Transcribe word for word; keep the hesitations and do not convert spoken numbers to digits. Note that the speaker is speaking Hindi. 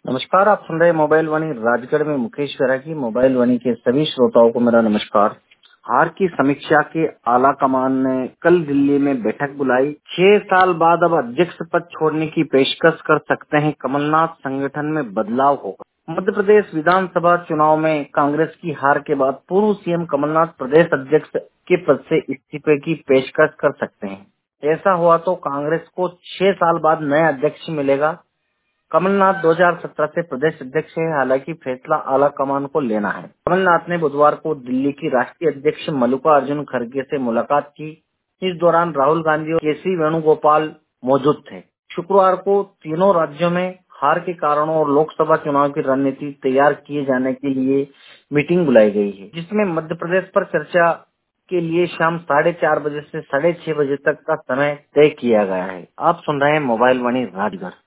नमस्कार। आप सुन रहे हैं मोबाइल वाणी राजगढ़ में मुकेश बेरा की। मोबाइल वाणी के सभी श्रोताओं को मेरा नमस्कार। हार की समीक्षा के आला कमान ने कल दिल्ली में बैठक बुलाई। छह साल बाद अब अध्यक्ष पद छोड़ने की पेशकश कर सकते हैं कमलनाथ, संगठन में बदलाव होगा। मध्य प्रदेश विधानसभा चुनाव में कांग्रेस की हार के बाद पूर्व सीएम कमलनाथ प्रदेश अध्यक्ष के पद से इस्तीफे की पेशकश कर सकते हैं। ऐसा हुआ तो कांग्रेस को छह साल बाद नया अध्यक्ष मिलेगा। कमलनाथ दो हज़ार सत्रह से प्रदेश अध्यक्ष है, हालांकि फैसला आला कमान को लेना है। कमलनाथ ने बुधवार को दिल्ली की राष्ट्रीय अध्यक्ष मल्लिकार्जुन खड़गे से मुलाकात की। इस दौरान राहुल गांधी और के सी वेणुगोपाल मौजूद थे। शुक्रवार को तीनों राज्यों में हार के कारणों और लोकसभा चुनाव की रणनीति तैयार किए जाने के लिए मीटिंग बुलाई गई है, जिसमें मध्य प्रदेश पर चर्चा के लिए शाम साढ़े चार बजे से साढ़े छह बजे तक का समय तय किया गया है। आप सुन रहे हैं मोबाइल वाणी राजगढ़।